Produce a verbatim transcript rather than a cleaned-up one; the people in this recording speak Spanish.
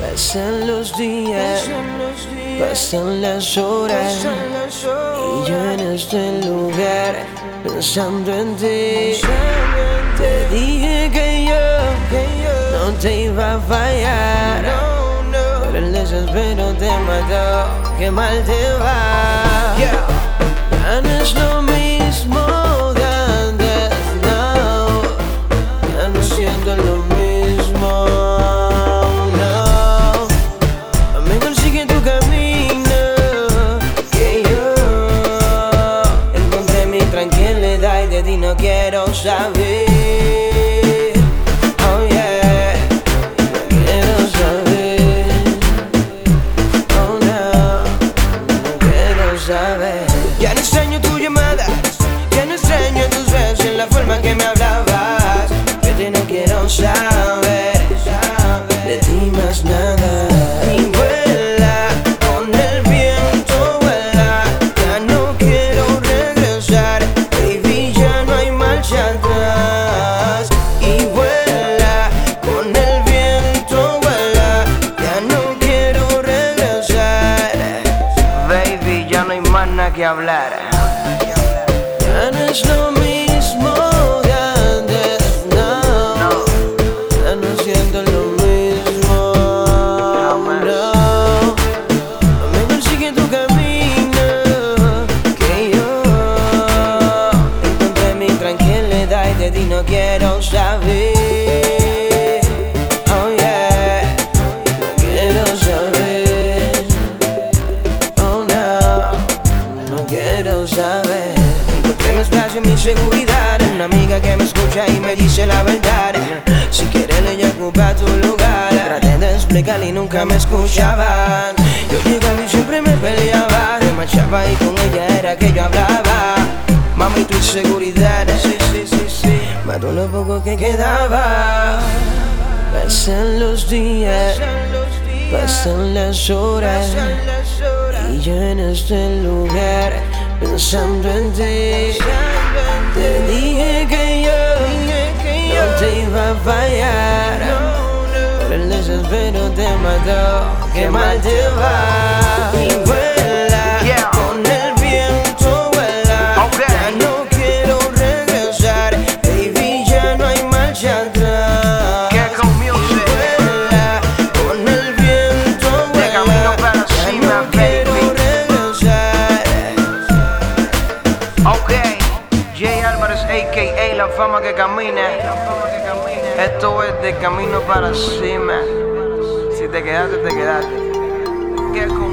Pasan los días, pasan las horas, y yo en este lugar pensando en ti. Te dije que yo no te iba a fallar, pero el desespero te mató. Qué mal te va. Ya no es lo mismo de antes, no. Ya no siento lo mismo. Tranquilidad y de ti no quiero saber. Oh yeah, no quiero saber. Oh no, no quiero saber. Ya no extraño tu llamada, ya no extraño tus besos en la forma que me hablabas. De ti no quiero saber, de ti más nada. Y vuela con el viento, vuela, ya no quiero regresar. Baby, ya no hay marcha atrás. Y vuela con el viento, vuela, ya no quiero regresar. Baby, ya no hay más nada que hablar. Ya no es lo mismo de antes, no. Ya no siento lo mismo, no. Mejor sigue tu camino, que yo encontré mi tranquilidad y de ti no quiero saber. Oh yeah, no quiero saber. Oh no, no quiero saber. Encontré mi espacio, mi seguridad, una amiga que me escucha y me dice la verdad. Si quiere ella ocupa tu lugar. Traté de explicarle y nunca me escuchaban. Yo llegaba y siempre me peleaba, me marchaba y con ella era que yo hablaba. Mami, tu inseguridad, sí, sí, sí, sí, mató lo poco que quedaba. Pasan los días, pasan las horas, y yo en este lugar pensando en ti. Te dije que yo no te iba a fallar, pero el desespero te mató. Qué mal te va. Y vuela con el viento, vuela, ya no quiero regresar. Baby, ya no hay marcha atrás. Gecko Music. Vuela con el viento, De camino vuela, para ya cima, no quiero baby. regresar. Ok, Jay Álvarez, a k a la fama que camina. Esto es de camino para cima. Si te quedaste, te quedaste. Gecko